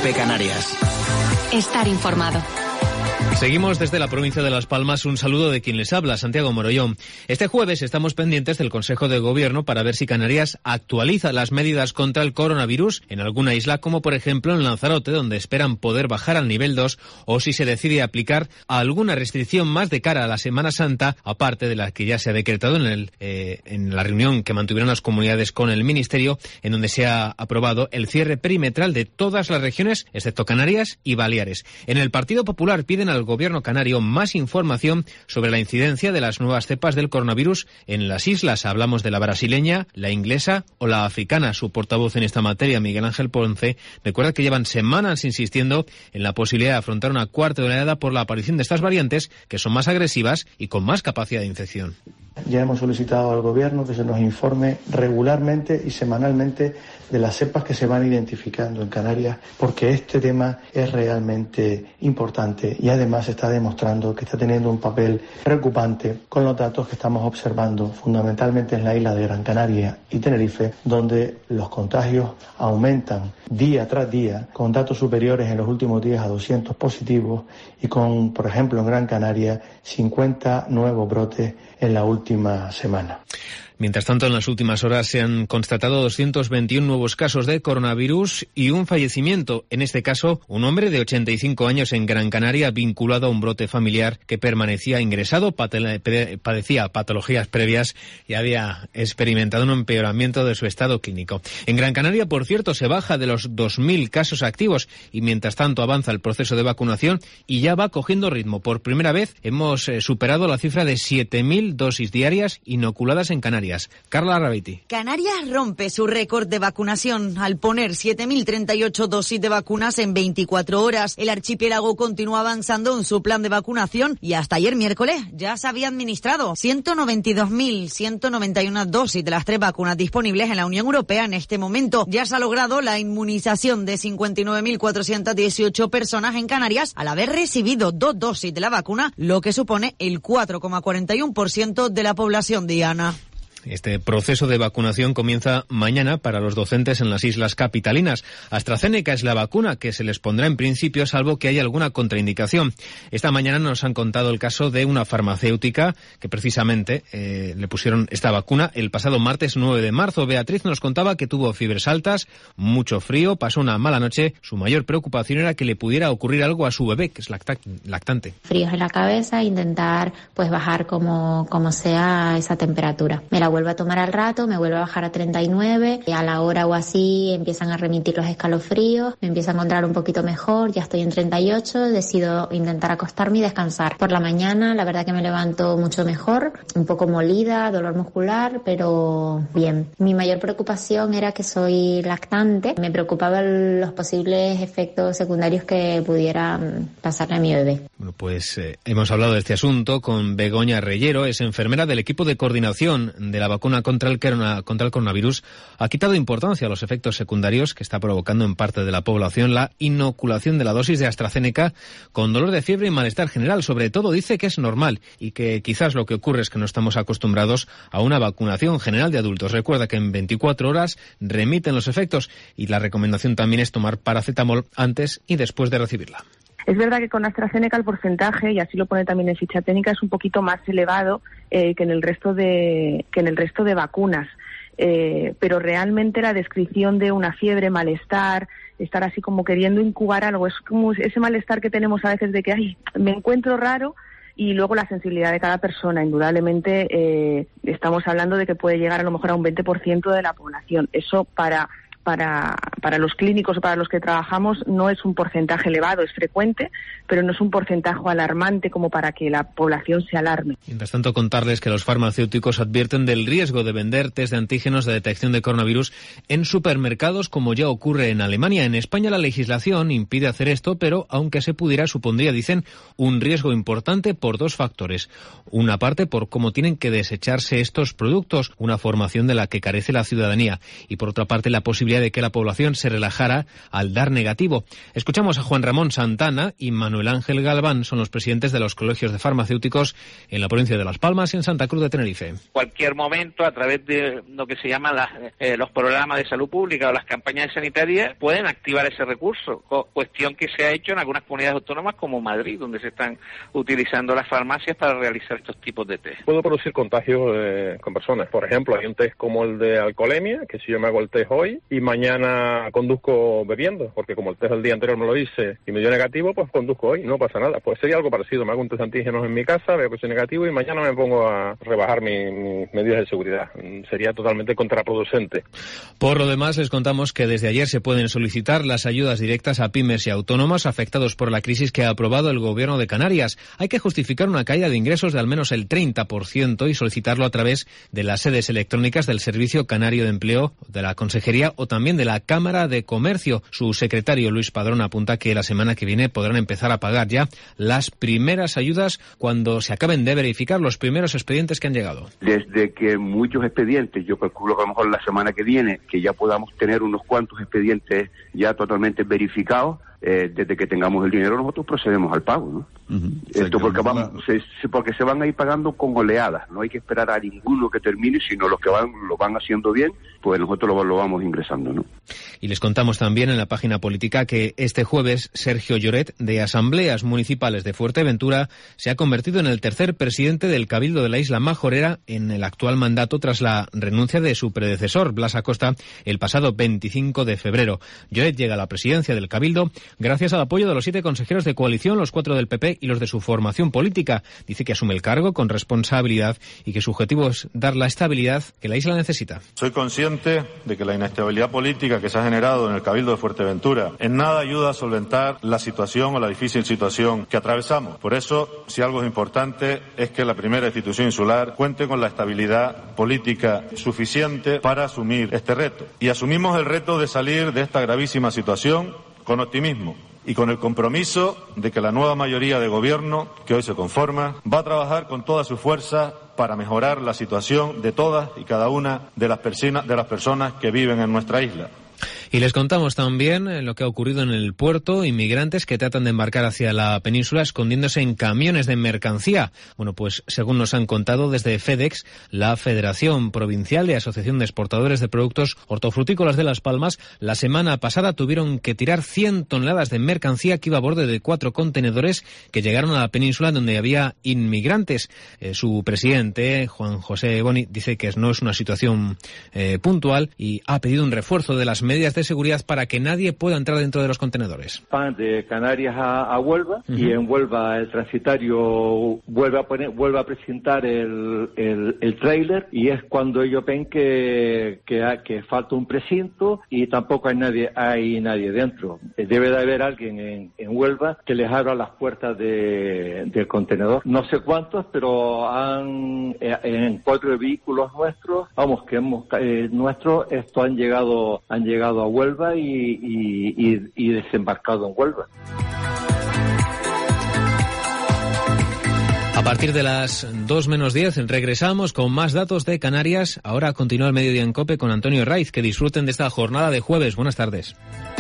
COPE Canarias. Estar informado. Seguimos desde la provincia de Las Palmas. Un saludo de quien les habla, Santiago Morollón. Este jueves estamos pendientes del Consejo de Gobierno para ver si Canarias actualiza las medidas contra el coronavirus en alguna isla, como por ejemplo en Lanzarote, donde esperan poder bajar al nivel 2, o si se decide aplicar alguna restricción más de cara a la Semana Santa, aparte de la que ya se ha decretado en la reunión que mantuvieron las comunidades con el Ministerio, en donde se ha aprobado el cierre perimetral de todas las regiones, excepto Canarias y Baleares. En el Partido Popular piden al Gobierno canario más información sobre la incidencia de las nuevas cepas del coronavirus en las islas. Hablamos de la brasileña, la inglesa o la africana. Su portavoz en esta materia, Miguel Ángel Ponce, recuerda que llevan semanas insistiendo en la posibilidad de afrontar una cuarta oleada por la aparición de estas variantes, que son más agresivas y con más capacidad de infección. Ya hemos solicitado al Gobierno que se nos informe regularmente y semanalmente de las cepas que se van identificando en Canarias, porque este tema es realmente importante y además está demostrando que está teniendo un papel preocupante con los datos que estamos observando fundamentalmente en la isla de Gran Canaria y Tenerife, donde los contagios aumentan día tras día, con datos superiores en los últimos días a 200 positivos y con, por ejemplo, en Gran Canaria, 50 nuevos brotes en la última semana. Mientras tanto, en las últimas horas se han constatado 221 nuevos casos de coronavirus y un fallecimiento. En este caso, un hombre de 85 años en Gran Canaria vinculado a un brote familiar que permanecía ingresado, padecía patologías previas y había experimentado un empeoramiento de su estado clínico. En Gran Canaria, por cierto, se baja de los 2.000 casos activos y mientras tanto avanza el proceso de vacunación y ya va cogiendo ritmo. Por primera vez hemos superado la cifra de 7.000 dosis diarias inoculadas en Canarias. Carla Rabiti. Canarias rompe su récord de vacunación al poner 7.038 dosis de vacunas en 24 horas. El archipiélago continúa avanzando en su plan de vacunación y hasta ayer miércoles ya se había administrado 192.191 dosis de las 3 vacunas disponibles en la Unión Europea en este momento. Ya se ha logrado la inmunización de 59.418 personas en Canarias al haber recibido 2 dosis de la vacuna, lo que supone el 4,41% de la población diana. Este proceso de vacunación comienza mañana para los docentes en las islas capitalinas. AstraZeneca es la vacuna que se les pondrá en principio, salvo que haya alguna contraindicación. Esta mañana nos han contado el caso de una farmacéutica que precisamente le pusieron esta vacuna el pasado martes 9 de marzo. Beatriz nos contaba que tuvo fiebres altas, mucho frío, pasó una mala noche. Su mayor preocupación era que le pudiera ocurrir algo a su bebé, que es lactante. Fríos en la cabeza, intentar pues bajar como sea esa temperatura. Me la vuelvo a tomar al rato, me vuelvo a bajar a 39, y a la hora o así empiezan a remitir los escalofríos, me empiezo a encontrar un poquito mejor, ya estoy en 38, decido intentar acostarme y descansar. Por la mañana la verdad que me levanto mucho mejor, un poco molida, dolor muscular, pero bien. Mi mayor preocupación era que soy lactante, me preocupaban los posibles efectos secundarios que pudieran pasarle a mi bebé. Bueno, pues hemos hablado de este asunto con Begoña Reyero, es enfermera del equipo de coordinación de la vacuna contra el coronavirus. Ha quitado importancia a los efectos secundarios que está provocando en parte de la población la inoculación de la dosis de AstraZeneca con dolor de fiebre y malestar general. Sobre todo dice que es normal y que quizás lo que ocurre es que no estamos acostumbrados a una vacunación general de adultos. Recuerda que en 24 horas remiten los efectos y la recomendación también es tomar paracetamol antes y después de recibirla. Es verdad que con AstraZeneca el porcentaje, y así lo pone también en ficha técnica, es un poquito más elevado que en el resto de vacunas. Pero realmente la descripción de una fiebre, malestar, estar así como queriendo incubar algo, es como ese malestar que tenemos a veces de que ay, me encuentro raro, y luego la sensibilidad de cada persona. Indudablemente estamos hablando de que puede llegar a lo mejor a un 20% de la población. Eso para los clínicos o para los que trabajamos no es un porcentaje elevado, es frecuente, pero no es un porcentaje alarmante como para que la población se alarme. Mientras tanto, contarles que los farmacéuticos advierten del riesgo de vender test de antígenos de detección de coronavirus en supermercados, como ya ocurre en Alemania. En España la legislación impide hacer esto, pero aunque se pudiera, supondría, dicen, un riesgo importante por 2 factores. Una parte por cómo tienen que desecharse estos productos, una formación de la que carece la ciudadanía, y por otra parte la posibilidad de que la población se relajara al dar negativo. Escuchamos a Juan Ramón Santana y Manuel Ángel Galván, son los presidentes de los colegios de farmacéuticos en la provincia de Las Palmas y en Santa Cruz de Tenerife. Cualquier momento, a través de lo que se llaman los programas de salud pública o las campañas sanitarias, pueden activar ese recurso, cuestión que se ha hecho en algunas comunidades autónomas como Madrid, donde se están utilizando las farmacias para realizar estos tipos de test. Puedo producir contagios con personas. Por ejemplo, hay un test como el de alcoholemia, que si yo me hago el test hoy y mañana conduzco bebiendo, porque como el test del día anterior me lo hice y me dio negativo, pues conduzco hoy, no pasa nada. Pues sería algo parecido, me hago un test de antígenos en mi casa, veo que soy negativo y mañana me pongo a rebajar mis medidas de seguridad. Sería totalmente contraproducente. Por lo demás, les contamos que desde ayer se pueden solicitar las ayudas directas a pymes y autónomos afectados por la crisis que ha aprobado el Gobierno de Canarias. Hay que justificar una caída de ingresos de al menos el 30% y solicitarlo a través de las sedes electrónicas del Servicio Canario de Empleo, de la Consejería o también de la Cámara de Comercio. Su secretario Luis Padrón apunta que la semana que viene podrán empezar a pagar ya las primeras ayudas cuando se acaben de verificar los primeros expedientes que han llegado. Desde que muchos expedientes, yo calculo que a lo mejor la semana que viene, que ya podamos tener unos cuantos expedientes ya totalmente verificados, desde que tengamos el dinero nosotros procedemos al pago, ¿no? Esto porque se van a ir pagando con oleadas, no hay que esperar a ninguno que termine, sino los que lo van haciendo bien, pues nosotros lo vamos ingresando, ¿no? Y les contamos también en la página política que este jueves Sergio Lloret, de Asambleas Municipales de Fuerteventura, se ha convertido en el tercer presidente del Cabildo de la Isla Majorera en el actual mandato tras la renuncia de su predecesor, Blas Acosta, el pasado 25 de febrero. Lloret llega a la presidencia del Cabildo gracias al apoyo de los 7 consejeros de coalición, los 4 del PP y los de su formación política. Dice que asume el cargo con responsabilidad y que su objetivo es dar la estabilidad que la isla necesita. Soy consciente de que la inestabilidad política que se ha generado en el Cabildo de Fuerteventura en nada ayuda a solventar la situación o la difícil situación que atravesamos. Por eso, si algo es importante, es que la primera institución insular cuente con la estabilidad política suficiente para asumir este reto. Y asumimos el reto de salir de esta gravísima situación con optimismo y con el compromiso de que la nueva mayoría de gobierno que hoy se conforma va a trabajar con toda su fuerza para mejorar la situación de todas y cada una de las personas que viven en nuestra isla. Y les contamos también lo que ha ocurrido en el puerto, inmigrantes que tratan de embarcar hacia la península escondiéndose en camiones de mercancía. Bueno, pues según nos han contado desde FedEx, la Federación Provincial de Asociación de Exportadores de Productos Hortofrutícolas de Las Palmas, la semana pasada tuvieron que tirar 100 toneladas de mercancía que iba a bordo de 4 contenedores que llegaron a la península donde había inmigrantes. Su presidente, Juan José Boni, dice que no es una situación puntual y ha pedido un refuerzo de las medidas de seguridad para que nadie pueda entrar dentro de los contenedores. Van de Canarias a Huelva y en Huelva el transitario vuelve a presentar el tráiler y es cuando ellos ven que falta un precinto y tampoco hay nadie dentro. Debe de haber alguien en Huelva que les abra las puertas del contenedor. No sé cuántos, pero en 4 vehículos nuestros, estos han llegado a Huelva y desembarcado en Huelva. A partir de las 2:10 regresamos con más datos de Canarias. Ahora continúa el Mediodía en COPE con Antonio Raiz. Que disfruten de esta jornada de jueves. Buenas tardes.